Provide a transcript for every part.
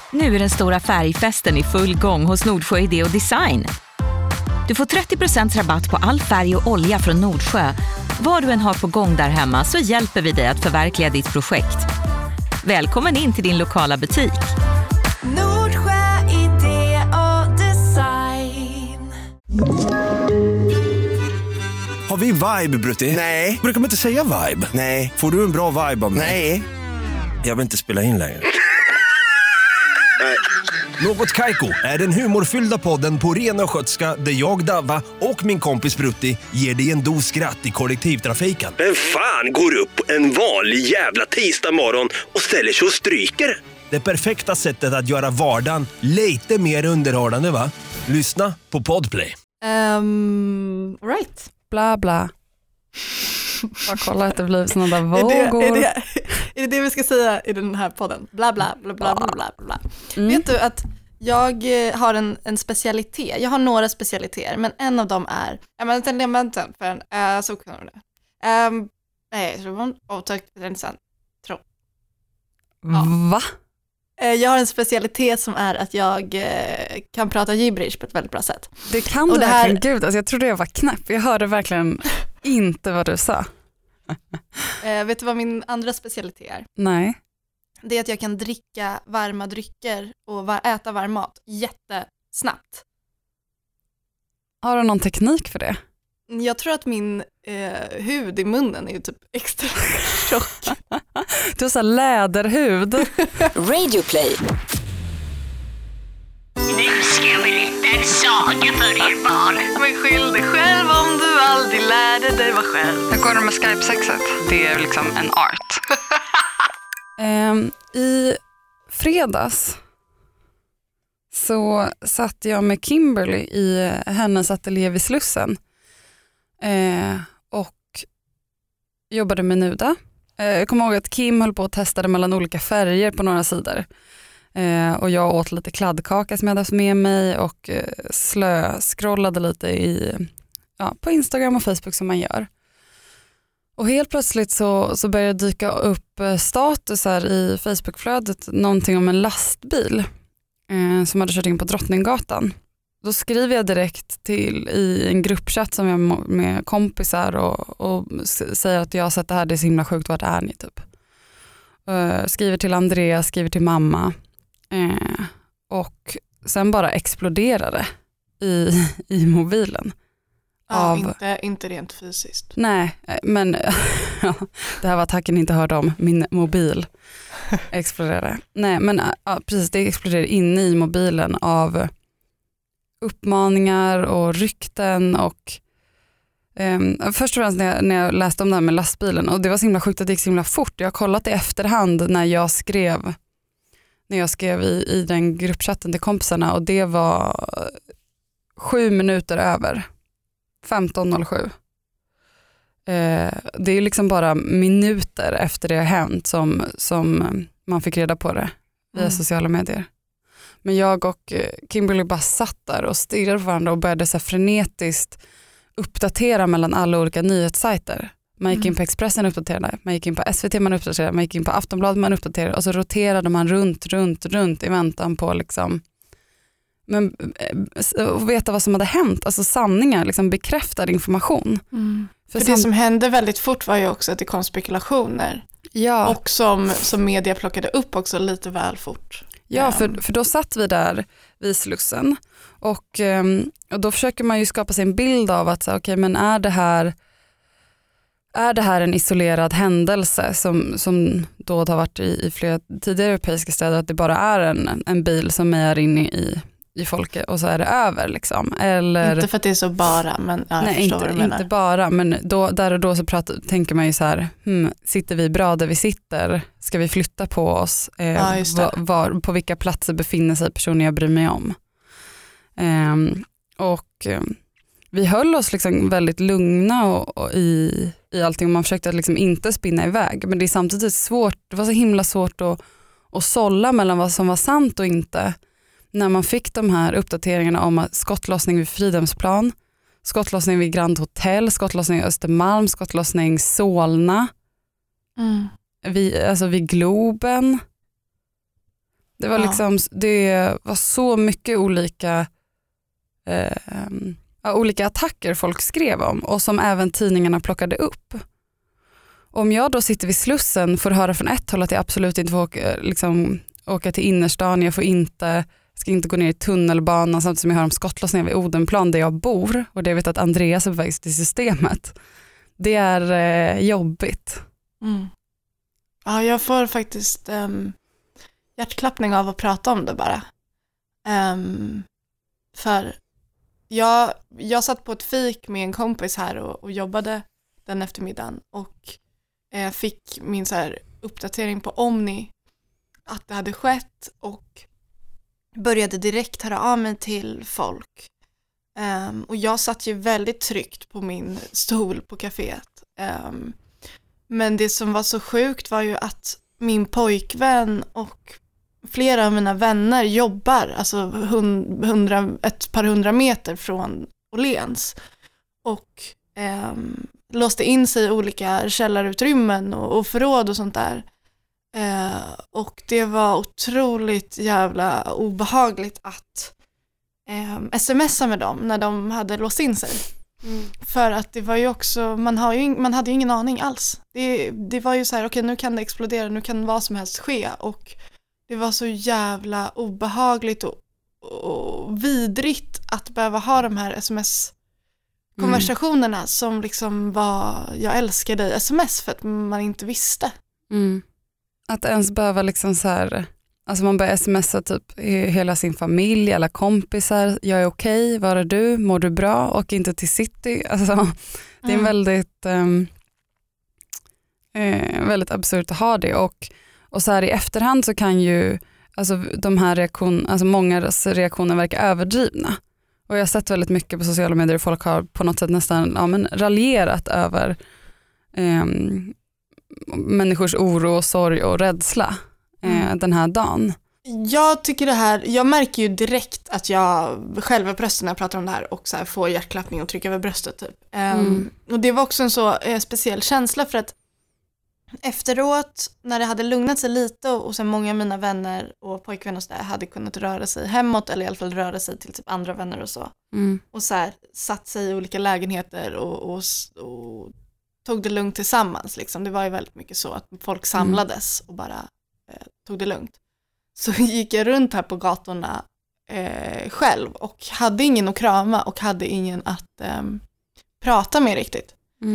Nu är den stora färgfesten i full gång hos Nordsjö Idé och Design. Du får 30% rabatt på all färg och olja från Nordsjö. Vad du än har på gång där hemma så hjälper vi dig att förverkliga ditt projekt. Välkommen in till din lokala butik. Nordsjö Idé och Design. Har vi vibe, Brutti? Nej. Brukar man inte säga vibe? Nej. Får du en bra vibe av mig? Nej. Jag vill inte spela in längre. Något Kaiko är den humorfyllda podden på ren och skötska där jag, Davva och min kompis Brutti ger dig en dos skratt i kollektivtrafiken. Vem fan går upp en vanlig jävla tisdag morgon och ställer sig och stryker? Det perfekta sättet att göra vardagen lite mer underhållande, va? Lyssna på Podplay. Right. Bla bla. Bara kolla att det blir sådana där vågor. Är det vi ska säga i den här podden? Bla bla bla bla bla bla bla. Vet du att jag har en specialitet. Jag har några specialiteter, men en av dem är så kan det. Nej, jag tror hon otäckt intressant. Va? Jag har en specialitet som är att jag kan prata gibberish på ett väldigt bra sätt. Det kan du verkligen, gud. Alltså jag trodde jag var knäpp. Jag hörde verkligen inte vad du sa. Vet du vad min andra specialitet är? Nej. Det är att jag kan dricka varma drycker och äta varm mat jättesnabbt. Har du någon teknik för det? Jag tror att min hud i munnen är typ extra tjock. Du har så här läderhud. Radioplay. Nu ska jag berätta en saga för er barn. Men skyll dig själv om du aldrig lärde dig vara själv. Hur går det med Skype-sexet? Det är liksom en art. I fredags så satt jag med Kimberly i hennes ateljé vid Slussen och jobbade med nuda. Jag kommer ihåg att Kim höll på att testade mellan olika färger på några sidor. Och jag åt lite kladdkaka som jag hade haft med mig och slöskrollade lite på Instagram och Facebook som man gör. Och helt plötsligt så började det dyka upp statusar i Facebookflödet, någonting om en lastbil som hade kört in på Drottninggatan. Då skriver jag direkt i en gruppchatt som jag har med kompisar och säger att jag har sett det här, det är så himla sjukt, vart är ni typ. Skriver till Andrea, skriver till mamma och sen bara exploderade i mobilen. Ja, inte rent fysiskt. Nej, men det här var attacken inte hörde om. Min mobil exploderade. Nej, men precis, det exploderade inne i mobilen av uppmaningar och rykten och först och främst när jag läste om det här med lastbilen, och det var så himla sjukt att det gick så himla fort. Jag har kollat i efterhand när jag skrev i den gruppchatten till kompisarna, och det var 7 minuter över 15:07. Det är liksom bara minuter efter det har hänt som man fick reda på det via sociala medier. Men jag och Kimberly bara satt där och stirrade på varandra och började så frenetiskt uppdatera mellan alla olika nyhetssajter. Man gick in på Expressen och uppdaterade, man gick in på SVT, man uppdaterade, man gick in på Aftonbladet, man uppdaterade, och så roterade man runt i väntan på liksom, men och veta vad som hade hänt, alltså sanningar, liksom bekräftad information. För det som hände väldigt fort var ju också att det kom spekulationer. Ja. Och som media plockade upp också lite väl fort. Ja, för då satt vi där vid Slussen och då försöker man ju skapa sig en bild av att okej, men är det här en isolerad händelse som då har varit i flera tidigare europeiska städer, att det bara är en bil som är inne i folket och så är det över liksom, eller inte för att det är så bara, men ja, nej, inte bara, men där och då så tänker man ju så här, sitter vi bra där vi sitter, ska vi flytta på oss, på vilka platser befinner sig personer jag bryr mig om, vi höll oss liksom väldigt lugna och i allting, och man försökte liksom inte spinna iväg, men det är samtidigt svårt, det var så himla svårt att sålla mellan vad som var sant och inte när man fick de här uppdateringarna om skottlossning vid Fridhemsplan, skottlossning vid Grand Hotel, skottlossning i Östermalm, skottlossning Solna, vid Globen. Det var liksom, det var så mycket olika olika attacker folk skrev om och som även tidningarna plockade upp. Om jag då sitter vid Slussen får höra från ett håll att jag absolut inte får åka till innerstan, jag ska inte gå ner i tunnelbanan, samtidigt som jag hör om skottlossningar vid Odenplan där jag bor och det jag vet att Andreas är på väg till Systemet. Det är jobbigt. Ja, jag får faktiskt hjärtklappning av att prata om det bara. För jag satt på ett fik med en kompis här och jobbade den eftermiddagen och fick min så här uppdatering på Omni att det hade skett och började direkt höra av mig till folk. Och jag satt ju väldigt tryggt på min stol på kaféet. Men det som var så sjukt var ju att min pojkvän och flera av mina vänner jobbar alltså ett par hundra meter från Åhléns och låste in sig i olika källarutrymmen och förråd och sånt där. Och det var otroligt jävla obehagligt att smsa med dem när de hade låst in sig. För att det var ju också, man hade ju ingen aning alls. Det var ju så här, okej, nu kan det explodera, nu kan vad som helst ske och det var så jävla obehagligt och vidrigt att behöva ha de här sms-konversationerna som liksom var, jag älskar dig sms för att man inte visste. Att ens behöva liksom så här, alltså man börjar smsa typ hela sin familj, alla kompisar, jag är okej, var är du, mår du bra och inte till city. Alltså, det är väldigt väldigt absurt att ha det och så här i efterhand så kan ju alltså de här mångas reaktioner verkar överdrivna. Och jag har sett väldigt mycket på sociala medier och folk har på något sätt nästan raljerat över människors oro och sorg och rädsla den här dagen. Jag tycker jag märker ju direkt att jag själv är på rösten när jag pratar om det här och så här får hjärtklappning och trycker över bröstet typ. Och det var också en så speciell känsla för att efteråt när det hade lugnat sig lite och sen många av mina vänner och pojkvänner och så där hade kunnat röra sig hemåt eller i alla fall röra sig till typ andra vänner och så. Och så här satt sig i olika lägenheter och tog det lugnt tillsammans liksom. Det var ju väldigt mycket så att folk samlades och bara tog det lugnt. Så gick jag runt här på gatorna själv och hade ingen att krama och hade ingen att prata med riktigt.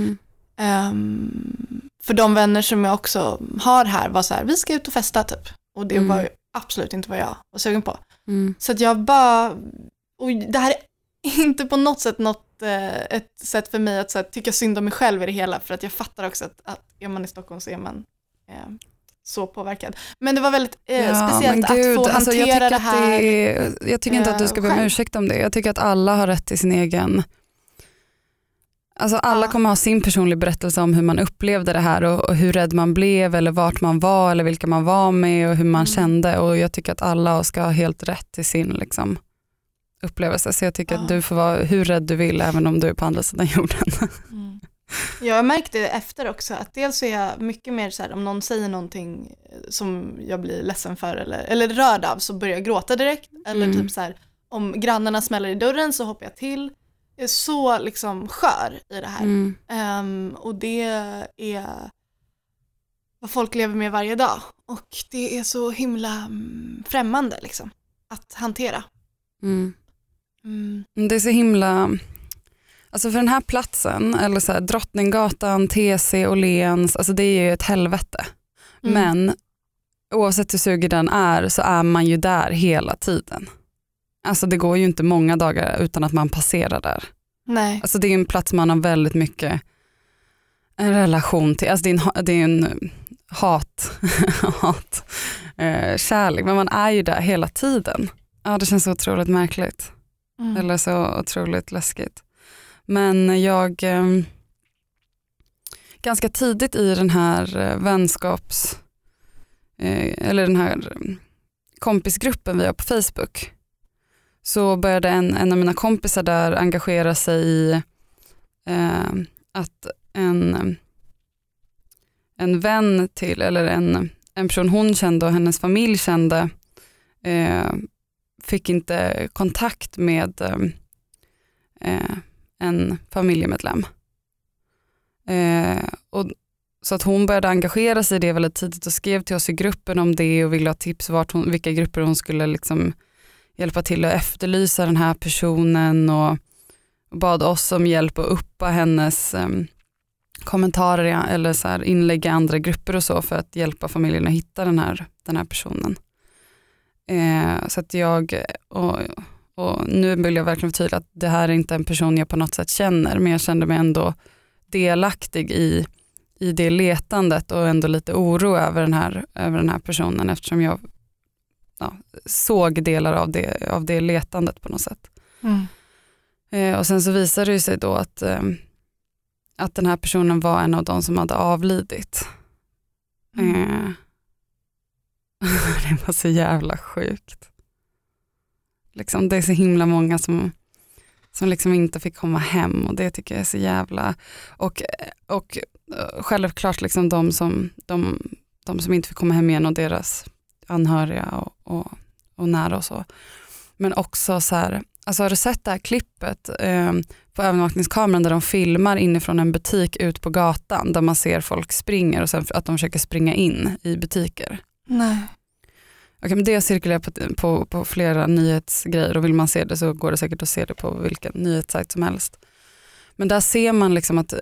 För de vänner som jag också har här var så här, vi ska ut och festa typ. Och det var ju absolut inte vad jag var sugen på. Så att jag bara, och det här är inte på något sätt ett sätt för mig att så här, tycka synd om mig själv i det hela. För att jag fattar också att är man i Stockholm så är man så påverkad. Men det var väldigt speciellt att få hantera det här. Jag tycker inte att du ska be om ursäkt om det. Jag tycker att alla har rätt till sin egen. Alltså alla kommer ha sin personlig berättelse om hur man upplevde det här och hur rädd man blev eller vart man var eller vilka man var med och hur man kände. Och jag tycker att alla ska ha helt rätt till sin liksom, upplevelse. Så jag tycker att du får vara hur rädd du vill även om du är på andra sidan jorden. Jag märkte efter också att dels är jag mycket mer så här, om någon säger någonting som jag blir ledsen för eller rörd av så börjar jag gråta direkt. Eller typ så här, om grannarna smäller i dörren så hoppar jag till. Jag är så liksom skör i det här. Och det är vad folk lever med varje dag. Och det är så himla främmande liksom, att hantera. Det är så himla... Alltså för den här platsen, eller så här, Drottninggatan, TC, Åhléns, alltså det är ju ett helvete. Men oavsett hur sugig den är så är man ju där hela tiden. Alltså det går ju inte många dagar utan att man passerar där. Nej. Alltså det är en plats man har väldigt mycket en relation till. Alltså det är en kärlek, men man är ju där hela tiden. Ja, det känns så otroligt märkligt. Eller så otroligt läskigt. Men jag ganska tidigt i den här eller den här kompisgruppen vi har på Facebook så började en av mina kompisar där engagera sig i att en vän till, eller en person hon kände och hennes familj kände fick inte kontakt med en familjemedlem. Och så att hon började engagera sig i det väldigt tidigt och skrev till oss i gruppen om det och ville ha tips vilka grupper hon skulle liksom hjälpa till att efterlysa den här personen, och bad oss om hjälp att uppa hennes kommentarer eller så här inlägg i andra grupper och så för att hjälpa familjen att hitta den här personen. Så att och nu vill jag verkligen förtydliga att det här är inte en person jag på något sätt känner, men jag kände mig ändå delaktig i det letandet och ändå lite oro över den här personen, eftersom jag såg delar av det letandet på något sätt. Och sen så visade det sig då att den här personen var en av de som hade avlidit. Det var så jävla sjukt. Liksom, det är så himla många som liksom inte fick komma hem, och det tycker jag är så jävla... Och självklart liksom de som inte fick komma hem igen och deras anhöriga och nära och så. Men också så här, alltså har du sett det här klippet på övervakningskameran där de filmar inifrån en butik ut på gatan där man ser folk springer och sen att de försöker springa in i butiker? Nej. Okej, men det cirkulerar på flera nyhetsgrejer, och vill man se det så går det säkert att se det på vilken nyhetssajt som helst. Men där ser man liksom att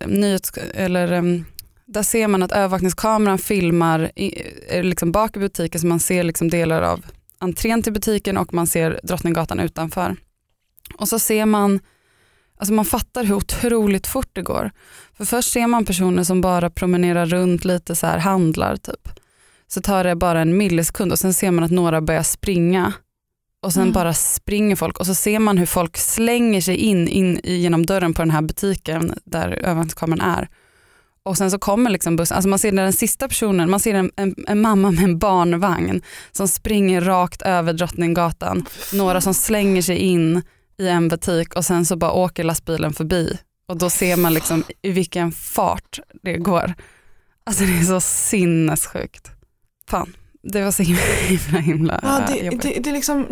där ser man att övervakningskameran filmar liksom bak i butiken, så man ser liksom delar av entrén till butiken och man ser Drottninggatan utanför. Och så ser man, alltså man fattar hur otroligt fort det går. För först ser man personer som bara promenerar runt lite så här, handlar typ. Så tar det bara en millisekund och sen ser man att några börjar springa. Och sen bara springer folk. Och så ser man hur folk slänger sig in genom dörren på den här butiken där övervakningskameran är. Och sen så kommer liksom bussen. Alltså man ser den sista personen, man ser en mamma med en barnvagn som springer rakt över Drottninggatan. Några som slänger sig in i en butik och sen så bara åker lastbilen förbi. Och då ser man liksom i vilken fart det går. Alltså det är så sinnessjukt. Fan, det var så himla jobbigt. Det är liksom,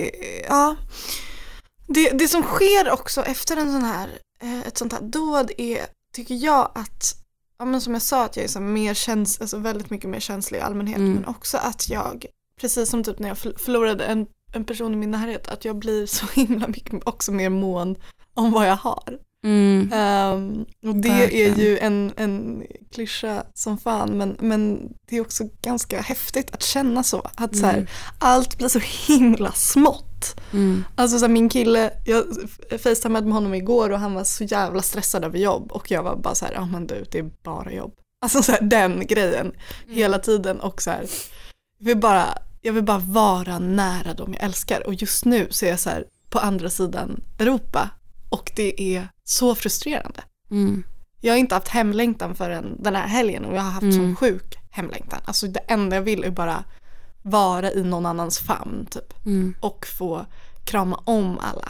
det som sker också efter en sån här, ett sånt här dåd är, tycker jag, att, ja, men som jag sa, att jag är så mer alltså väldigt mycket mer känslig i allmänhet, men också att jag, precis som typ när jag förlorade en person i min närhet, att jag blir så himla mycket också mer mån om vad jag har. Och det verkligen är ju en klyscha som fan, men det är också ganska häftigt att känna så, att så här, allt blir så himla smått. Alltså så här, min kille, jag facetimade med honom igår och han var så jävla stressad över jobb, och jag var bara så här, ja men du, det är bara jobb. Alltså så här, den grejen hela tiden, och så här, jag vill bara vara nära dem jag älskar, och just nu så är jag så här på andra sidan Europa. Och det är så frustrerande. Jag har inte haft hemlängtan förrän den här helgen, och jag har haft så sjuk hemlängtan. Alltså det enda jag vill är bara vara i någon annans famn typ. Och få krama om alla.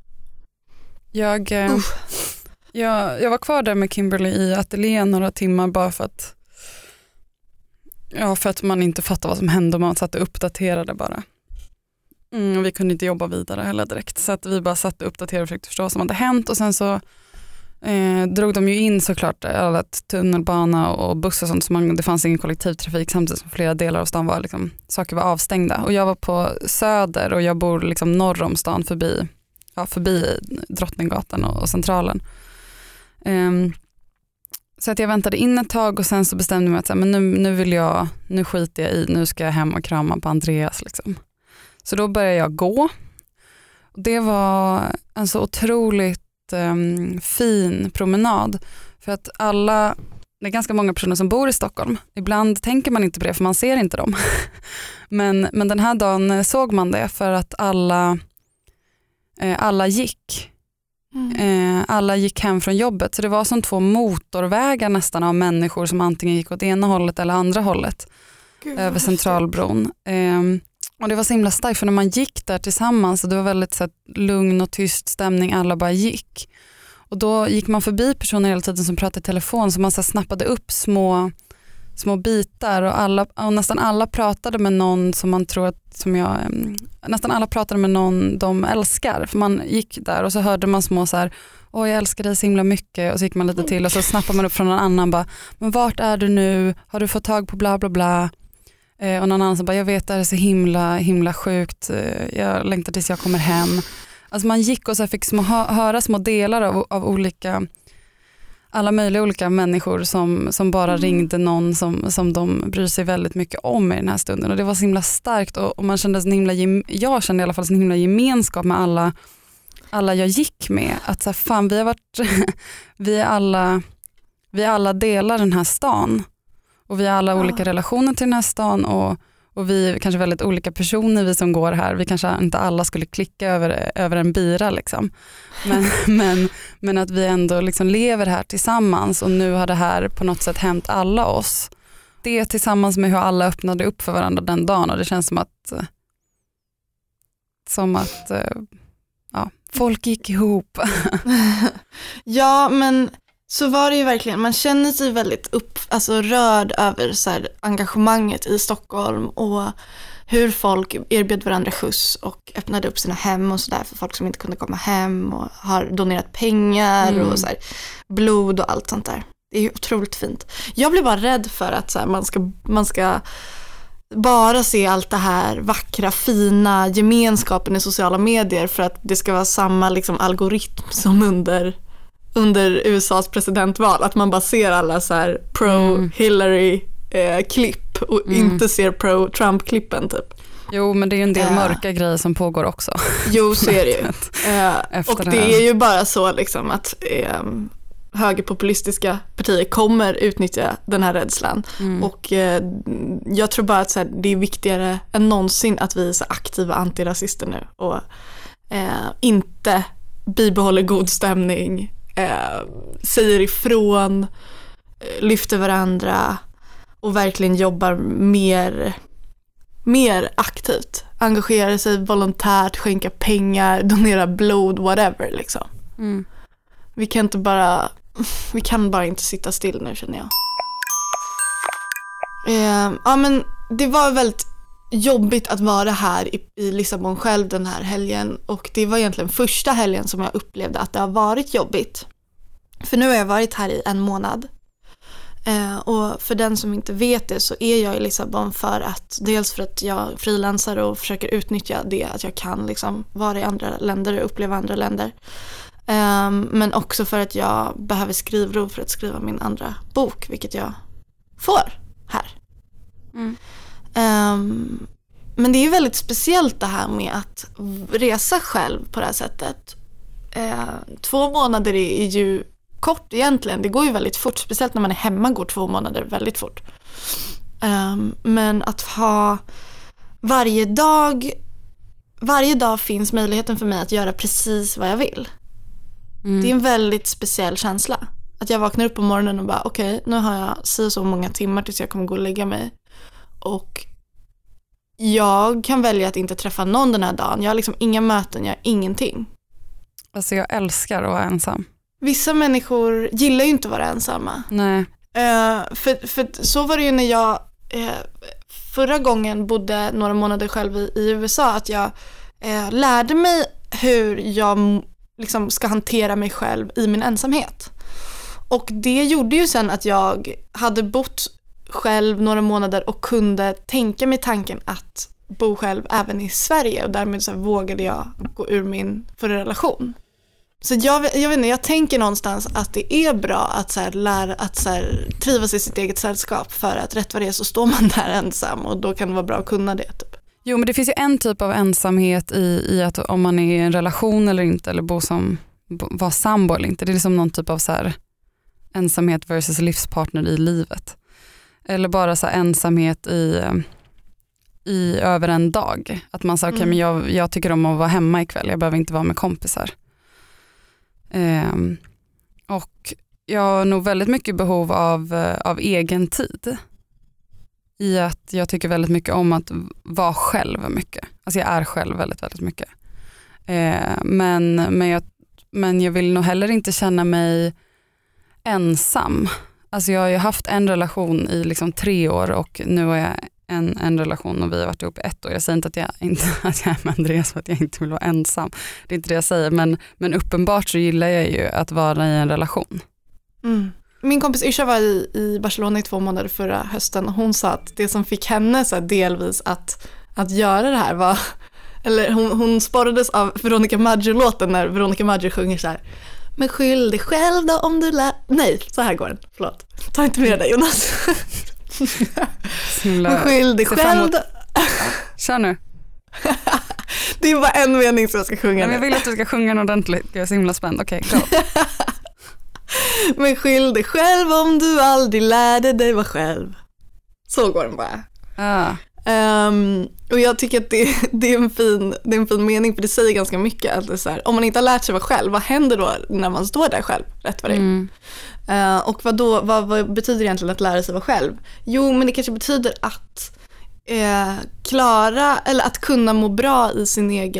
Jag var kvar där med Kimberly i ateljén några timmar bara för att man inte fattade vad som hände, och man satt och uppdaterade bara. Och vi kunde inte jobba vidare heller direkt, så att vi bara satt och uppdaterade och försökte förstå vad som hade hänt. Och sen så drog de ju in såklart alla tunnelbana och bussar och sånt, så det fanns ingen kollektivtrafik, samtidigt som flera delar av stan var liksom, saker var avstängda. Och jag var på Söder och jag bor liksom norr om stan förbi Drottninggatan och Centralen. Så att jag väntade in ett tag, och sen så bestämde jag mig att så här, men nu skiter jag i, nu ska jag hem och krama på Andreas liksom. Så då började jag gå. Det var en så otroligt fin promenad. För att det är ganska många personer som bor i Stockholm. Ibland tänker man inte på det, för man ser inte dem. Men den här dagen såg man det, för att alla gick. Alla gick hem från jobbet. Så det var som 2 motorvägar nästan av människor som antingen gick åt ena hållet eller andra hållet. Gud, över Centralbron. Och det var så himla starkt, för när man gick där tillsammans, så det var väldigt så här, lugn och tyst stämning, alla bara gick. Och då gick man förbi personer hela tiden som pratade i telefon, så man så här, snappade upp små små bitar och nästan alla pratade med någon som man tror att nästan alla pratade med någon de älskar, för man gick där och så hörde man små så här, jag älskar dig så himla mycket, och så gick man lite till och så snappade man upp från någon annan bara, men vart är du nu, har du fått tag på bla bla bla, och någon annan som bara, jag vet det är så himla sjukt, jag längtar tills jag kommer hem. Alltså man gick och så fick höra små delar av olika, alla möjliga olika människor som bara ringde någon som de bryr sig väldigt mycket om i den här stunden, och det var så himla starkt, och man kände jag kände i alla fall en himla gemenskap med alla jag gick med, att så här, fan vi har varit vi alla delar den här stan, och vi har alla olika relationer till den här stan, och vi är kanske väldigt olika personer vi som går här, vi kanske inte alla skulle klicka över en bira liksom. Men att vi ändå liksom lever här tillsammans, och nu har det här på något sätt hänt alla oss. Det tillsammans med hur alla öppnade upp för varandra den dagen, och det känns som att folk gick ihop. Ja, men så var det ju verkligen. Man känner sig väldigt rörd över så här, engagemanget i Stockholm, och hur folk erbjöd varandra skjuts och öppnade upp sina hem och sådär för folk som inte kunde komma hem, och har donerat pengar och så här, blod och allt sånt där. Det är ju otroligt fint. Jag blir bara rädd för att så här, man ska bara se allt det här vackra, fina gemenskapen i sociala medier, för att det ska vara samma liksom algoritm som under USAs presidentval, att man bara ser alla så här pro-Hillary-klipp och inte ser pro-Trump-klippen typ. Jo, men det är en del mörka grejer som pågår också. Jo, så är det ju. Och det är ju bara så liksom att högerpopulistiska partier kommer utnyttja den här rädslan. Och jag tror bara att så här, det är viktigare än någonsin att vi är så aktiva antirasister nu, och inte bibehåller god stämning, säger ifrån, lyfter varandra och verkligen jobbar mer aktivt, engagerar sig volontärt, skänka pengar, donera blod, whatever liksom. Vi kan bara inte sitta still nu, känner jag. Ja, men det var väldigt jobbigt att vara här i Lissabon själv den här helgen, och det var egentligen första helgen som jag upplevde att det har varit jobbigt. För nu har jag varit här i 1 månad. Och för den som inte vet det, så är jag i Lissabon dels för att jag frilansar och försöker utnyttja det, att jag kan liksom vara i andra länder och uppleva andra länder. Men också för att jag behöver skrivrov för att skriva min andra bok, vilket jag får här. Men det är ju väldigt speciellt det här med att resa själv på det här sättet. 2 månader är ju kort egentligen. Det går ju väldigt fort, speciellt när man är hemma går 2 månader väldigt fort. Men att ha varje dag finns möjligheten för mig att göra precis vad jag vill. Det är en väldigt speciell känsla. Att jag vaknar upp på morgonen och bara okej, nu har jag så många timmar tills jag kommer gå och lägga mig. Och jag kan välja att inte träffa någon den här dagen. Jag har liksom inga möten, jag har ingenting. Alltså jag älskar att vara ensam. Vissa människor gillar ju inte att vara ensamma. Nej. För så var det ju när jag förra gången bodde några månader själv i USA, att jag lärde mig hur jag liksom ska hantera mig själv i min ensamhet. Och det gjorde ju sen att jag hade bott själv några månader och kunde tänka mig tanken att bo själv även i Sverige, och därmed så vågade jag gå ur min förra relation. Så jag vet inte, jag tänker någonstans att det är bra att så här, lära att så här, trivas i sitt eget sällskap, för att rätt vad det är så står man där ensam, och då kan det vara bra att kunna det typ. Jo, men det finns ju en typ av ensamhet i att om man är i en relation eller inte, eller vara sambo eller inte. Det är liksom någon typ av så här ensamhet versus livspartner i livet. Eller bara så här ensamhet i över en dag. Att man säger okej, men jag tycker om att vara hemma ikväll, jag behöver inte vara med kompisar. Och jag har nog väldigt mycket behov av egen tid. I att jag tycker väldigt mycket om att vara själv mycket. Alltså jag är själv väldigt, väldigt mycket. Men jag vill nog heller inte känna mig ensam. Alltså jag har ju haft en relation i liksom 3 år och nu har jag en relation och vi har varit ihop i 1 år. Jag säger inte att jag är med Andreas för att jag inte vill vara ensam. Det är inte det jag säger, men uppenbart så gillar jag ju att vara i en relation. Min kompis Isha var i Barcelona i 2 månader förra hösten och hon sa att det som fick henne så här delvis att göra det här var, eller hon sporrades av Veronica Maggio-låten när Veronica Maggio sjunger så här: men skyll dig själv då om du nej, så här går den, förlåt. Ta inte med dig Jonas. Men skyll dig själv då. Kör nu. Det är bara en mening som jag ska sjunga. Men jag vill att du ska sjunga den ordentligt, jag är så himla spänd. Okej, klart. Men skyll dig själv om du aldrig lärde dig vara själv. Så går den bara. Och jag tycker att det är en fin mening, för det säger ganska mycket att det är så här, om man inte har lärt sig vara själv, vad händer då när man står där själv rätt vad det är? Och vad betyder egentligen att lära sig vara själv? Jo, men det kanske betyder att klara eller att kunna må bra i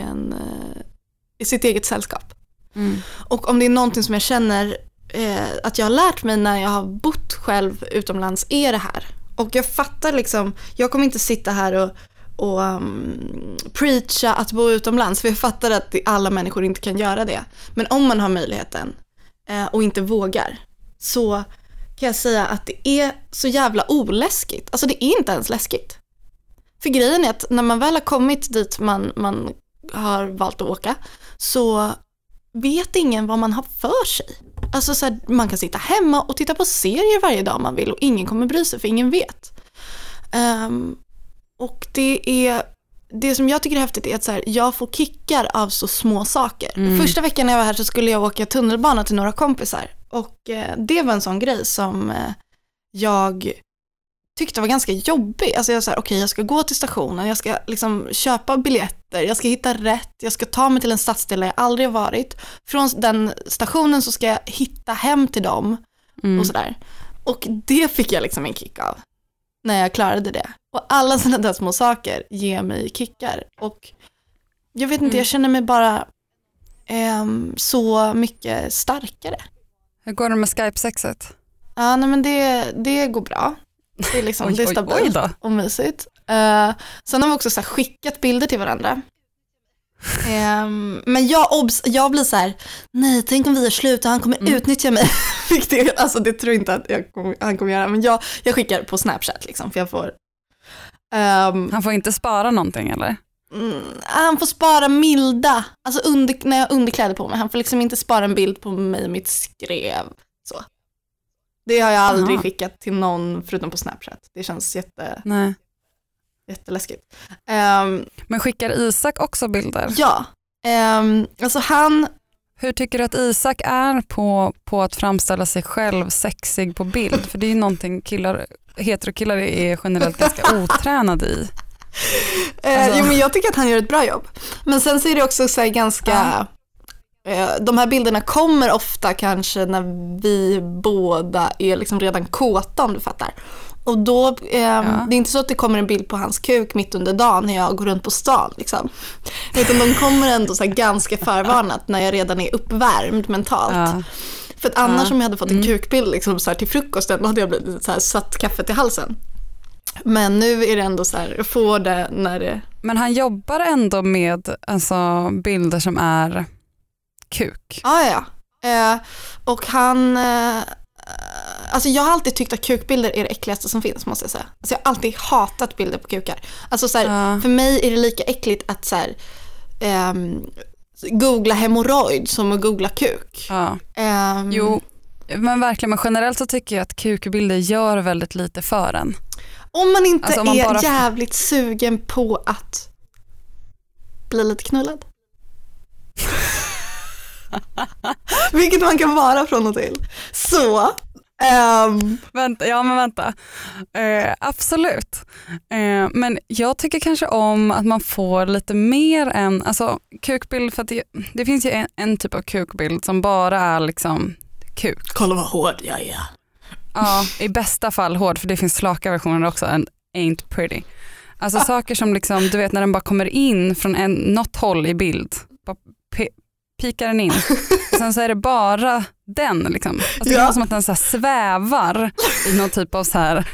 sitt eget sällskap. Och om det är någonting som jag känner att jag har lärt mig när jag har bott själv utomlands är det här. Och jag fattar liksom, jag kommer inte sitta här och preacha att bo utomlands, för jag fattar att alla människor inte kan göra det. Men om man har möjligheten och inte vågar, så kan jag säga att det är så jävla oläskigt. Alltså det är inte ens läskigt. För grejen är att när man väl har kommit dit man har valt att åka, så vet ingen vad man har för sig. Alltså så här, man kan sitta hemma och titta på serier varje dag man vill och ingen kommer bry sig, för ingen vet. Och det som jag tycker är häftigt är att så här, jag får kickar av så små saker. Första veckan när jag var här så skulle jag åka tunnelbana till några kompisar. Och det var en sån grej som jag tyckte var ganska jobbig. Alltså jag sa okej, jag ska gå till stationen, jag ska liksom köpa biljetter, jag ska hitta rätt, jag ska ta mig till en stadsdel där jag aldrig har varit. Från den stationen så ska jag hitta hem till dem och sådär. Och det fick jag liksom en kick av när jag klarade det. Och alla sådana där små saker ger mig kickar. Och jag vet inte, jag känner mig bara så mycket starkare. Hur går det med Skype-sexet? Ja, nej men det går bra. Det är liksom det är stabilt och mysigt. Sen har vi också så här skickat bilder till varandra. Men jag blir så här: nej, tänk om vi är slut och han kommer utnyttja mig. Alltså det tror jag inte att han kommer göra. Men jag skickar på Snapchat liksom, för jag får han får inte spara någonting eller? Han får spara milda, alltså när jag har underkläder på mig. Han får liksom inte spara en bild på mig och mitt skrev så. Det har jag aldrig skickat till någon förutom på Snapchat. Det känns jätteläskigt. Men skickar Isak också bilder? Ja. Alltså Hur tycker du att Isak är på att framställa sig själv sexig på bild? För det är ju någonting heterokillar är generellt ganska otränade i. Jo, men jag tycker att han gör ett bra jobb. Men sen så är det också så här ganska... de här bilderna kommer ofta kanske när vi båda är liksom redan kåta, om du fattar. Och då, det är inte så att det kommer en bild på hans kuk mitt under dagen när jag går runt på stan liksom. Utan de kommer ändå så här ganska förvarnat när jag redan är uppvärmd mentalt. För att annars om jag hade fått en kukbild liksom så här till frukosten, då hade jag blivit så här, satt kaffet i halsen. Men nu är det ändå så här, jag får det när det... Men han jobbar ändå med alltså, bilder som är kuk. Ja. Och han... Alltså jag har alltid tyckt att kukbilder är det äckligaste som finns, måste jag säga. Alltså jag har alltid hatat bilder på kukar. Alltså så här, för mig är det lika äckligt att så här, googla hemorrojd som att googla kuk. Jo, men verkligen. Men generellt så tycker jag att kukbilder gör väldigt lite för en. Om man inte om man är jävligt sugen på att bli lite knullad. Vilket man kan vara från och till. Så Vänta. Absolut. Men jag tycker kanske om att man får lite mer än alltså, kukbild, för att det finns ju en typ av kukbild som bara är liksom kuk. Kolla vad hård jag är. Ja, i bästa fall hård, för det finns slaka versioner också, and ain't pretty. Alltså saker som liksom, du vet när den bara kommer in från något håll i bild, bara pikar den in. Och sen så är det bara den liksom. Alltså det är som att den så här svävar i någon typ av så här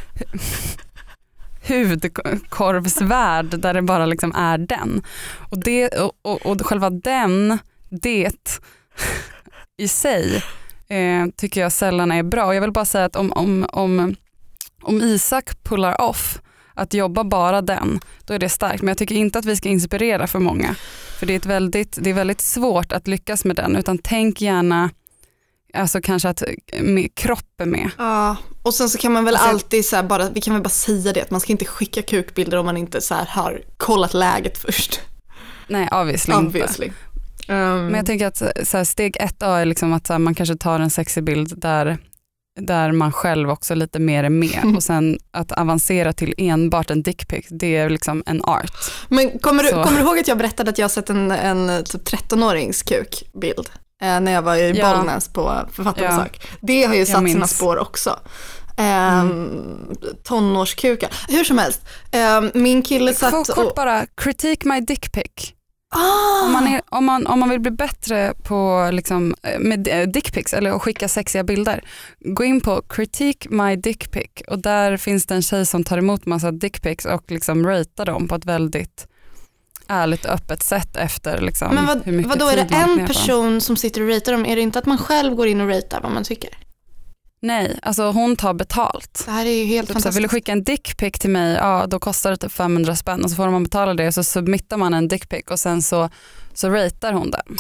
hudkorvsvärld där det bara liksom är den. Och det och själva det i sig tycker jag sällan är bra. Och jag vill bara säga att om Isak pullar off att jobba bara den, då är det starkt. Men jag tycker inte att vi ska inspirera för många. För det är väldigt svårt att lyckas med den. Utan tänk gärna alltså kanske att kroppen med. Ja, och sen så kan man väl alltid så här vi kan väl bara säga det, att man ska inte skicka kukbilder om man inte så här har kollat läget först. Nej, obviously. Inte. Men jag tänker att så här, steg 1A är liksom att så här, man kanske tar en sexig bild där man själv också lite mer är med. Och sen att avancera till enbart en dickpic, det är liksom en art. Men kommer du ihåg att jag berättade att jag sett en typ 13-årings kukbild när jag var i Bollnäs på författarbesök? Ja. Det har ju satt sina spår också. Tonårskukar. Hur som helst. Min kille satt kort bara, critique my dickpic. Om man vill bli bättre på liksom, med dickpics eller att skicka sexiga bilder, gå in på critique my dickpic och där finns det en tjej som tar emot massa dickpics och liksom ratear dem på ett väldigt ärligt öppet sätt efter liksom, men hur mycket vadå, är det tid man en person som sitter och ratear dem? Är det inte att man själv går in och ratear vad man tycker? Nej, alltså hon tar betalt. Det här är ju helt fantastiskt. Vill du skicka en dickpic till mig, ja då kostar det typ 500 spänn och så får man betala det och så submittar man en dickpic och sen så ratear hon den.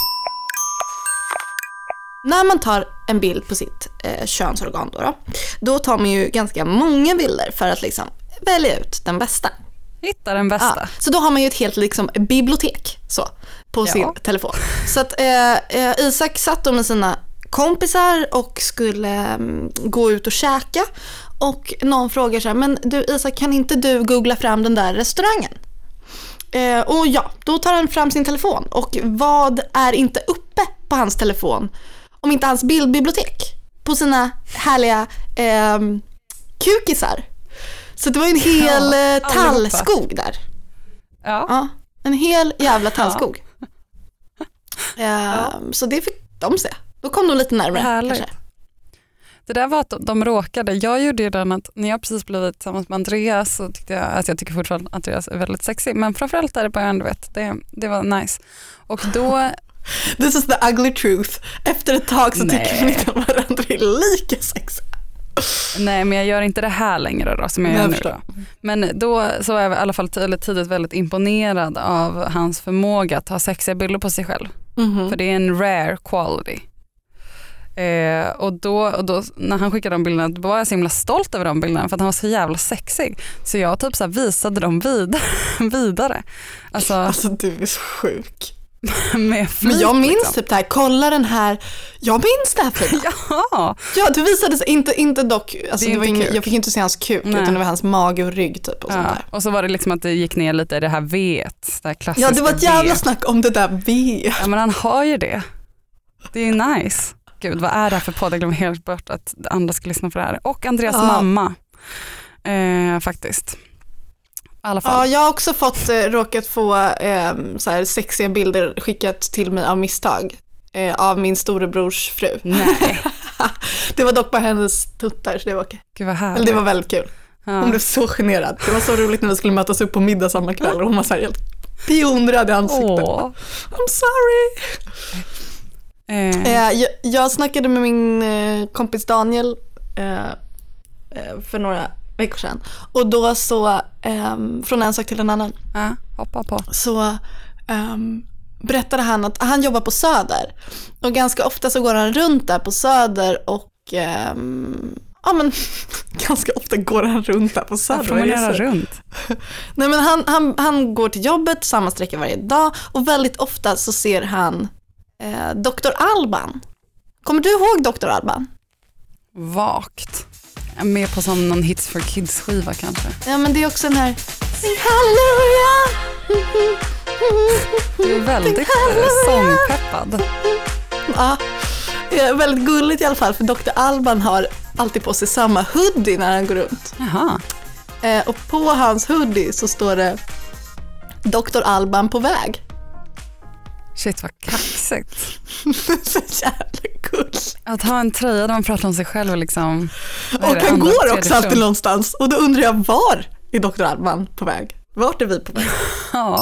När man tar en bild på sitt könsorgan då tar man ju ganska många bilder för att liksom välja ut den bästa. Hitta den bästa. Ja, så då har man ju ett helt liksom bibliotek så, på sin telefon. Så att Isak satt då med sina kompisar och skulle gå ut och käka och någon frågar så här, men du Isak, kan inte du googla fram den där restaurangen? Och ja, då tar han fram sin telefon och vad är inte uppe på hans telefon om inte hans bildbibliotek på sina härliga kukisar. Så det var en hel tallskog där. Ja, en hel jävla tallskog. Så det fick de se. Då kom de lite närmare. Kanske. Det där var att de råkade. Jag gjorde ju den att när jag precis blivit tillsammans med Andreas så tyckte jag att jag tycker fortfarande att Andreas är väldigt sexig. Men framförallt är det bara du vet. Det var nice. Och då... This is the ugly truth. Efter ett tag så tycker man inte att varandra är lika sexiga. Nej, men jag gör inte det här längre då, som jag gör nu då. Men då så är jag i alla fall tidigt väldigt imponerad av hans förmåga att ta sexiga bilder på sig själv. För det är en rare quality. Och då när han skickade de bilderna, då var jag så himla stolt över de bilderna för att han var så jävla sexig. Så jag typ så här visade dem vidare. Alltså du är så sjuk. Med flit, men jag minns liksom. typ det här, kolla den här. Jag minns det här Frida. Ja, du visade inte dock, alltså det var jag fick inte se hans kuk. Nej. Utan det var hans mage och rygg typ och sånt där. Och så var det liksom att det gick ner lite i det här V-et, det här klassiska. Ja, det var ett jävla snack om det där V. Ja, men han har ju det. Det är ju nice. Gud, vad är det här för podd? Jag glömde helt bort att andra ska lyssna på det här. Och Andreas mamma. Faktiskt. Alla fall. Ja, jag har också råkat få så här sexiga bilder skickat till mig av misstag av min storebrors fru. Nej. Det var dock bara hennes tuttar, så det var okej. Gud vad härligt. Eller det var väldigt kul. Hon blev så generad. Det var så roligt när vi skulle mötas upp på middag samma kväll och hon var så här helt pionrad i ansiktet. I'm sorry. Jag snackade med min kompis Daniel för några veckor sedan. Och då så, från en sak till en annan. Hoppa på. Så berättade han att han jobbar på Söder. Och ganska ofta så går han runt där på Söder och ja men ganska ofta går han runt där på Söder. Får man göra runt? Nej men han går till jobbet samma sträcka varje dag och väldigt ofta så ser han Dr. Alban. Kommer du ihåg Dr. Alban? Vagt. Jag är med på som någon Hits for Kids skiva kanske. Ja, men det är också den här Sing Halleluja. Du är väldigt sångpeppad. Ja, väldigt gulligt i alla fall, för Dr. Alban har alltid på sig samma hoodie när han går runt. Jaha. Och på hans hoodie så står det Dr. Alban på väg. Shit vad kaxigt. mysigt. Så jävla cool. Att ha en tröja där man pratar om sig själv liksom. Och han går också alltid någonstans. Och då undrar jag, var är Dr. Alban på väg? Vart är vi på väg? Ja.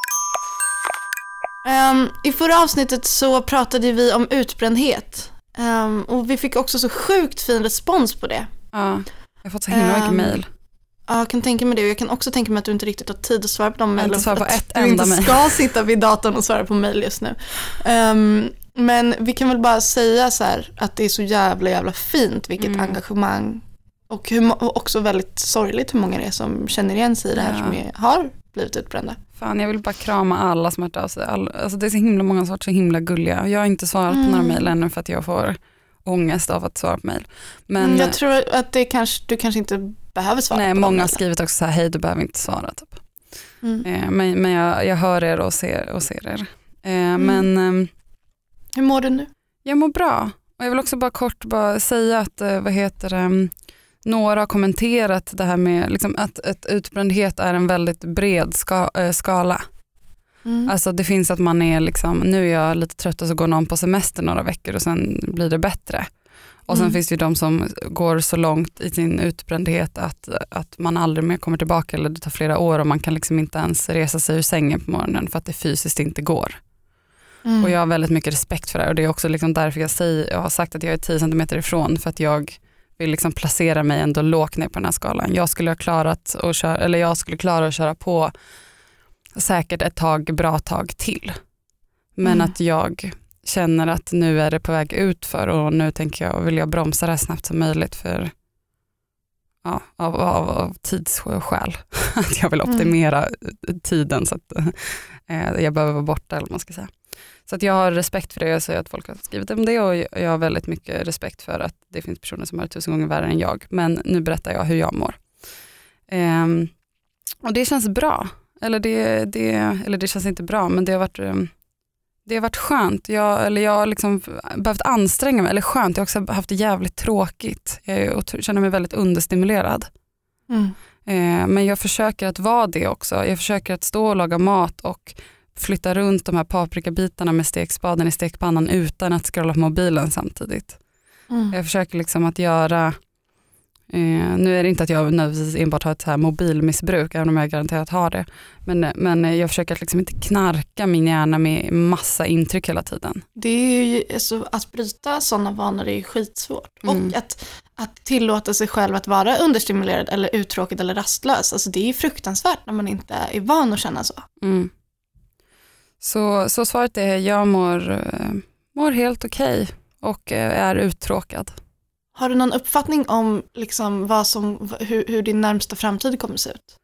I förra avsnittet så pratade vi om utbrändhet. Och vi fick också så sjukt fin respons på det. Ja, jag har fått så himla mycket mejl. Ja, jag kan tänka mig det. Och jag kan också tänka mig att du inte riktigt har tid att svara på de mejlen. Svara på ett du enda inte ska sitta vid datorn och svara på mejl just nu. Men vi kan väl bara säga så här att det är så jävla fint vilket engagemang. Och också väldigt sorgligt hur många det är som känner igen sig i det här som har blivit utbrända. Fan, jag vill bara krama alla som hört av sig. Alltså det är så himla många som varit så himla gulliga. Jag har inte svarat på några mejl ännu för att jag får ångest av att svara på mejl. Men jag tror att du kanske inte behöver svara. Nej, på många har skrivit också så här, hej, du behöver inte svara typ. Men jag hör er och ser er. Men hur mår du nu? Jag mår bra. Och jag vill också bara kort säga att några har kommenterat det här med liksom, att utbrändhet är en väldigt bred skala. Alltså det finns att man är liksom, nu är jag lite trött och så går någon på semester några veckor och sen blir det bättre. Och sen finns det ju de som går så långt i sin utbrändhet att man aldrig mer kommer tillbaka, eller det tar flera år och man kan liksom inte ens resa sig ur sängen på morgonen för att det fysiskt inte går. Och jag har väldigt mycket respekt för det, och det är också liksom därför jag har sagt att jag är 10 centimeter ifrån, för att jag vill liksom placera mig ändå lågt ner på den här skalan. Jag skulle klara att köra på säkert ett bra tag till. Men att jag känner att nu är det på väg ut och nu vill jag bromsa det här snabbt som möjligt för av tidsskäl. Att jag vill optimera tiden så att jag behöver vara borta, eller vad man ska säga. Så att jag har respekt för det, jag säger att folk har skrivit om det, och jag har väldigt mycket respekt för att det finns personer som har 1000 gånger värre än jag. Men nu berättar jag hur jag mår. Och det känns bra. Eller det känns inte bra, men det har varit skönt. Jag har liksom behövt anstränga mig, eller skönt. Jag har också haft det jävligt tråkigt. Jag känner mig väldigt understimulerad. Men jag försöker att vara det också. Jag försöker att stå och laga mat och flytta runt de här paprikabitarna med stekspaden i stekpannan utan att scrolla på mobilen samtidigt. Jag försöker liksom att göra, nu är det inte att jag nödvändigtvis enbart har ett så här mobilmissbruk, även om jag garanterat har det, men jag försöker att liksom inte knarka min hjärna med massa intryck hela tiden. Det är ju, alltså, att bryta sådana vanor är skitsvårt. Och att tillåta sig själv att vara understimulerad eller uttråkad eller rastlös, alltså det är fruktansvärt när man inte är van att känna så. Så svaret är, jag mår helt okej och är uttråkad. Har du någon uppfattning om liksom hur din närmsta framtid kommer att se ut?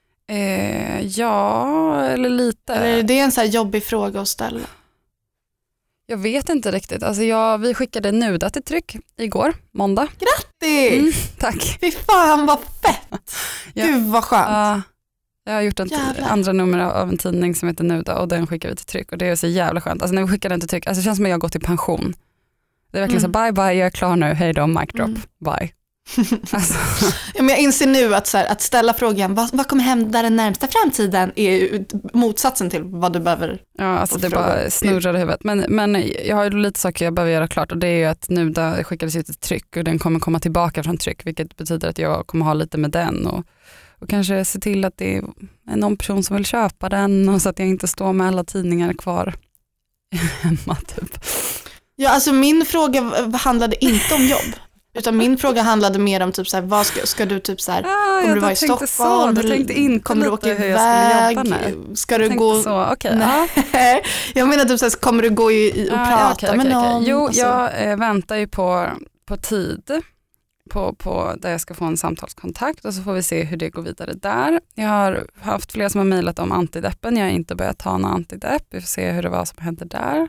Ja, eller lite. Eller är det en så här jobbig fråga att ställa? Jag vet inte riktigt. Alltså vi skickade nuda till tryck igår, måndag. Grattis! Tack. Fy fan vad fett! Gud vad skönt. Jag har gjort andra nummer av en tidning som heter Nuda, och den skickar vi till tryck, och det är så jävla skönt. Alltså när vi skickar den till tryck, alltså det känns som att jag har gått i pension. Det är verkligen så, bye, jag är klar nu, hej då, mic drop, bye. Alltså. Ja, men jag inser nu att ställa frågan, vad kommer hända den närmsta framtiden, är motsatsen till vad du behöver. Ja, alltså det bara snurrar i huvudet. Men jag har ju lite saker jag behöver göra klart, och det är ju att Nuda skickades ut till tryck, och den kommer komma tillbaka från tryck, vilket betyder att jag kommer ha lite med den, och kanske se till att det är någon person som vill köpa den, och så att jag inte står med alla tidningar kvar hemma typ. Ja, alltså min fråga handlade inte om jobb, utan min fråga handlade mer om typ så här, vad ska du typ så här, kommer du vara i Stockholm? Jag tänkte inte kommer du åka iväg? Ska du gå? Så, okay, nej. Jag menar typ så här, kommer du gå och prata med någon? Jo, alltså. Jag väntar ju på tid. På där jag ska få en samtalskontakt, och så får vi se hur det går vidare där. Jag har haft flera som har mejlat om antideppen. Jag har inte börjat ta någon antidepp. Vi får se hur det var som hände där.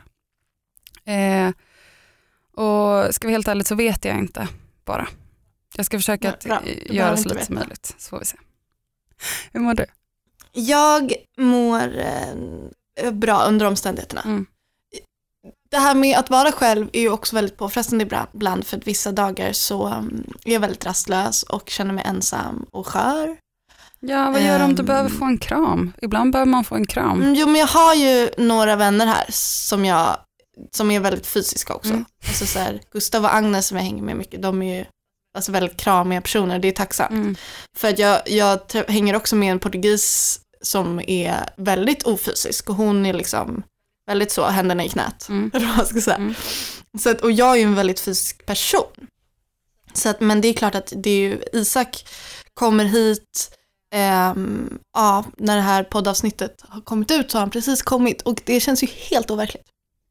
Och ska vi helt ärligt så vet jag inte bara. Jag ska försöka att göra så lite som möjligt. Så får vi se. Hur mår du? Jag mår bra under omständigheterna. Det här med att vara själv är ju också väldigt påfrestande ibland, för att vissa dagar så är jag väldigt rastlös och känner mig ensam och skör. Ja, vad gör du om du behöver få en kram? Ibland behöver man få en kram. Jo, men jag har ju några vänner här som jag som är väldigt fysiska också. Alltså så här, Gustav och Agnes som jag hänger med mycket, de är ju alltså väldigt kramiga personer, det är tacksamt. För att jag hänger också med en portugis som är väldigt ofysisk och hon är liksom väldigt så, händerna i knät. Eller vad jag ska säga. Så att, och jag är ju en väldigt fysisk person. Så att, men det är klart att det är ju, Isak kommer hit när det här poddavsnittet har kommit ut så har han precis kommit och det känns ju helt overkligt.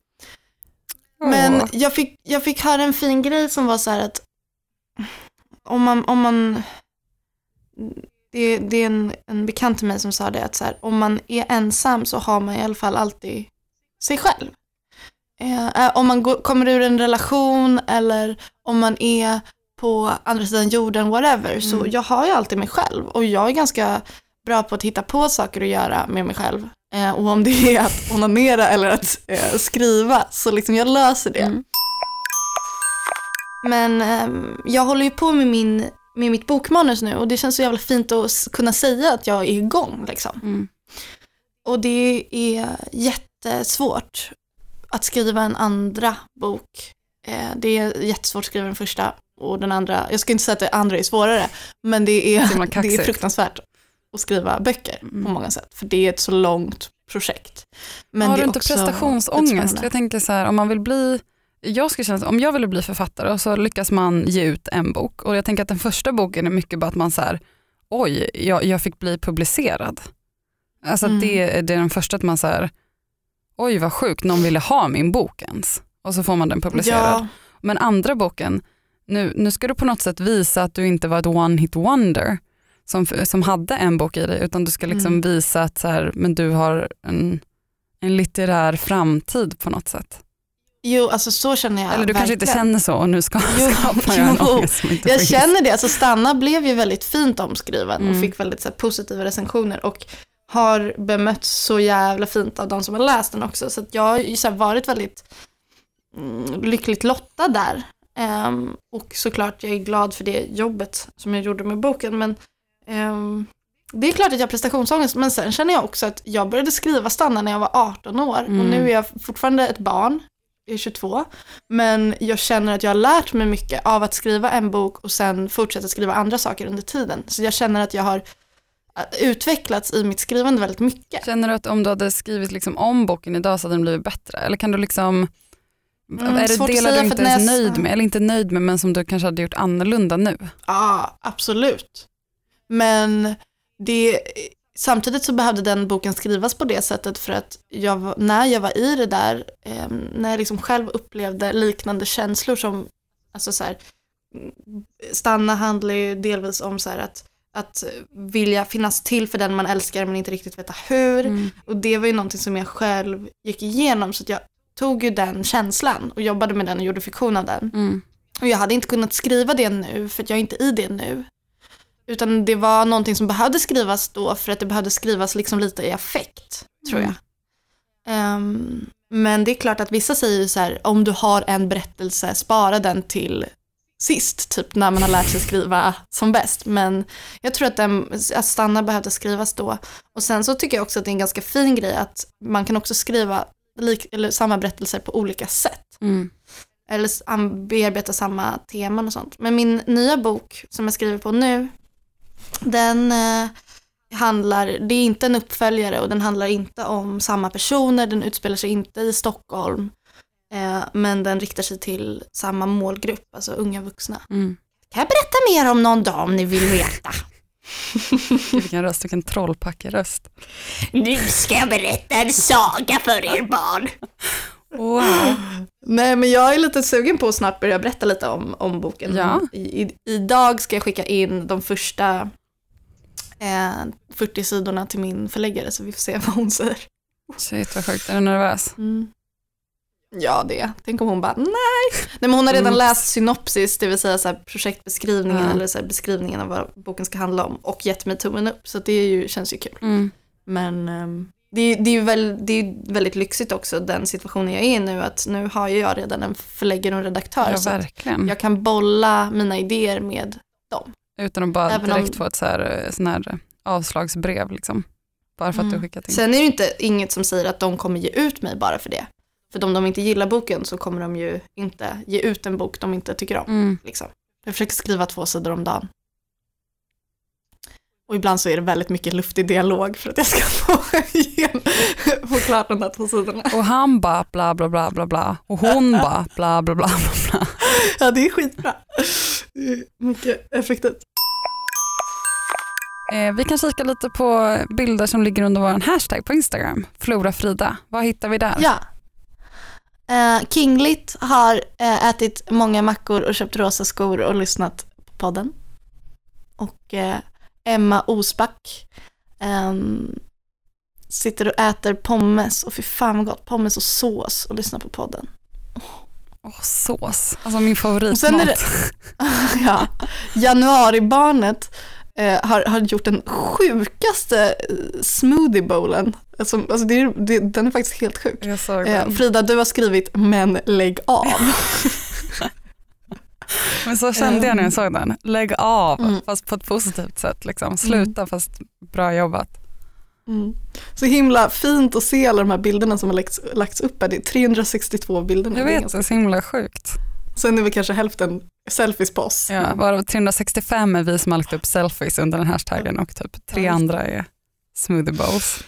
Men jag fick höra en fin grej som var så här att om man det är en bekant till mig som sa det att så här, om man är ensam så har man i alla fall alltid sig själv. Om man kommer ur en relation eller om man är på andra sidan jorden, whatever, så jag har ju alltid mig själv och jag är ganska bra på att hitta på saker att göra med mig själv. Och om det är att onanera eller att skriva så liksom jag löser det. Men jag håller ju på med mitt bokmanus nu och det känns så jävla fint att kunna säga att jag är igång liksom. Och det är jättesvårt att skriva en andra bok. Det är jättesvårt att skriva den första och den andra, jag ska inte säga att det andra är svårare, men det är fruktansvärt att skriva böcker på många sätt, för det är ett så långt projekt. Men har det du är inte också prestationsångest? Jag tänker så här, om man vill bli, om jag ville bli författare och så lyckas man ge ut en bok och jag tänker att den första boken är mycket bara att man så här, oj, jag fick bli publicerad. Alltså det är den första att man så här, oj vad sjukt, någon ville ha min bok ens. Och så får man den publicerad. Ja. Men andra boken, nu ska du på något sätt visa att du inte var ett one-hit wonder som hade en bok i dig, utan du ska liksom visa att så här, men du har en litterär framtid på något sätt. Jo, alltså så känner jag. Eller du kanske inte känner så och nu skapar jag känner det. Alltså Stanna blev ju väldigt fint omskriven och fick väldigt så här, positiva recensioner och har bemötts så jävla fint av de som har läst den också. Så att jag har ju så här, varit väldigt lyckligt lottad där. Och såklart jag är glad för det jobbet som jag gjorde med boken, men det är klart att jag har prestationsångest, men sen känner jag också att jag började skriva Stanna när jag var 18 år och nu är jag fortfarande ett barn, jag är 22, men jag känner att jag har lärt mig mycket av att skriva en bok och sen fortsätta skriva andra saker under tiden. Så jag känner att jag har utvecklats i mitt skrivande väldigt mycket. Känner du att om du hade skrivit liksom om boken idag så hade den blivit bättre? Eller kan du liksom är det delar du inte ens nöjd med eller inte nöjd med, men som du kanske hade gjort annorlunda nu? Ja, absolut. Men samtidigt så behövde den boken skrivas på det sättet för att när jag var i det där, när jag liksom själv upplevde liknande känslor som, alltså så här, Stanna handlar ju delvis om så här att vilja finnas till för den man älskar men inte riktigt veta hur. Och det var ju någonting som jag själv gick igenom, så att jag tog ju den känslan och jobbade med den och gjorde fiktion av den. Och jag hade inte kunnat skriva det nu för att jag är inte i det nu. Utan det var någonting som behövde skrivas då för att det behövde skrivas liksom lite i affekt, tror jag. Men det är klart att vissa säger så här, om du har en berättelse, spara den till sist, typ när man har lärt sig skriva som bäst. Men jag tror att Stanna behövde skrivas då. Och sen så tycker jag också att det är en ganska fin grej att man kan också skriva eller samma berättelser på olika sätt. Eller bearbeta samma teman och sånt. Men min nya bok som jag skriver på nu, den det är inte en uppföljare och den handlar inte om samma personer, den utspelar sig inte i Stockholm, men den riktar sig till samma målgrupp, alltså unga vuxna. Kan jag berätta mer om någon dag om ni vill veta? Vilken röst, vilken trollpackeröst. Nu ska jag berätta en saga för er barn. Wow. Nej, men jag är lite sugen på att snart börja berätta lite om boken. Ja. Idag ska jag skicka in de första 40 sidorna till min förläggare, så vi får se vad hon säger. Shit, vad sjukt. Är du nervös? Ja, det. Tänk om hon bara, nej men hon har redan läst synopsis, det vill säga så här projektbeskrivningen eller så här beskrivningen av vad boken ska handla om och gett mig tummen upp, så det känns ju kul. Men det är väldigt lyxigt också, den situationen jag är i nu, att nu har jag redan en förläggare och en redaktör, så verkligen. Jag kan bolla mina idéer med dem. Utan att bara direkt få ett sån här avslagsbrev liksom. Bara för att du skickat in. Sen är det inget som säger att de kommer ge ut mig bara för det. För om de inte gillar boken så kommer de ju inte ge ut en bok de inte tycker om. Liksom. Jag försöker skriva 2 sidor om dagen. Och ibland så är det väldigt mycket luftig dialog för att jag ska få klart de där 2 sidorna. Och han bara bla bla bla bla bla. Och hon bara bla bla bla bla bla. Ja, det är skitbra. Mycket effektivt. Vi kan kika lite på bilder som ligger under vår hashtag på Instagram. Flora Frida. Vad hittar vi där? Ja. Kinglit har ätit många mackor och köpt rosa skor och lyssnat på podden. Och Emma Osback sitter och äter pommes. Och fy fan vad gott. Pommes och sås och lyssnar på podden. Sås. Alltså min favoritmat. Sen är det, ja, januaribarnet har gjort den sjukaste smoothie bowlen. Alltså den är faktiskt helt sjuk. Frida, du har skrivit men lägg av. Men så kände jag när jag såg den. Lägg av, fast på ett positivt sätt. Liksom. Sluta, fast bra jobbat. Så himla fint att se alla de här bilderna som har lagts upp här. Det är 362 bilder. Jag vet, det är så himla sjukt. Sen är vi kanske hälften selfies på oss. Ja, varav 365 är vi som har lagt upp selfies under den hashtaggen och typ 3 andra är smoothie bowls.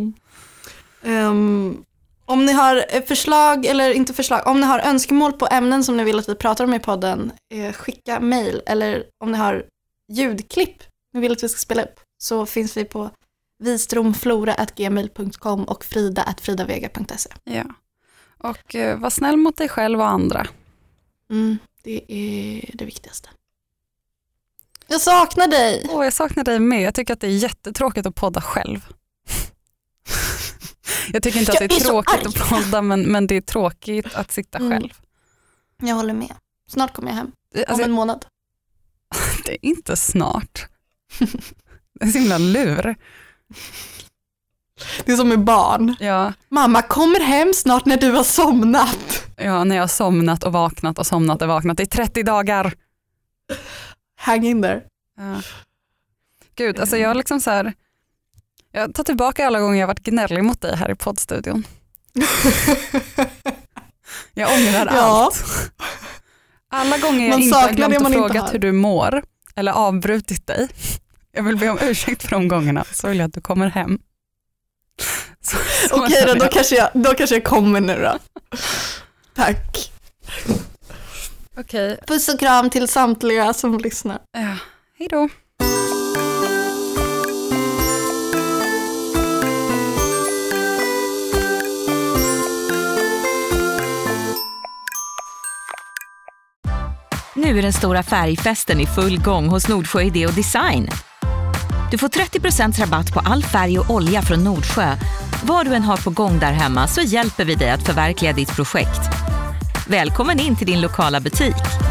Om ni har förslag, eller inte förslag, om ni har önskemål på ämnen som ni vill att vi pratar om i podden, skicka mejl. Eller om ni har ljudklipp ni vill att vi ska spela upp, så finns vi på vistromflora@gmail.com och frida@fridavega.se. Ja, och var snäll mot dig själv och andra. Det är det viktigaste. Jag saknar dig. Jag saknar dig med. Jag tycker att det är jättetråkigt att podda själv. Jag tycker inte att det är tråkigt att podda, men det är tråkigt att sitta själv. Jag håller med. Snart kommer jag hem. Om en månad. Det är inte snart. Det är så himla lur. Det är som med barn. Ja. Mamma kommer hem snart när du har somnat. Ja, när jag har somnat och vaknat och somnat och vaknat i 30 dagar. Hang in there. Ja. Gud, alltså jag liksom så här, jag tar tillbaka alla gånger jag varit gnällig mot dig här i poddstudion. Jag ångrar allt. Alla gånger jag inte har glömt att frågat hur du mår eller avbrutit dig. Jag vill be om ursäkt för de gångerna, så vill jag att du kommer hem. Okej, då kanske jag kommer nu då. Tack. Okej. Puss och kram till samtliga som lyssnar. Ja, hej då. Nu är den stora färgfesten i full gång hos Nordsjö Idé och Design. Du får 30% rabatt på all färg och olja från Nordsjö. Vad du än har på gång där hemma så hjälper vi dig att förverkliga ditt projekt. Välkommen in till din lokala butik.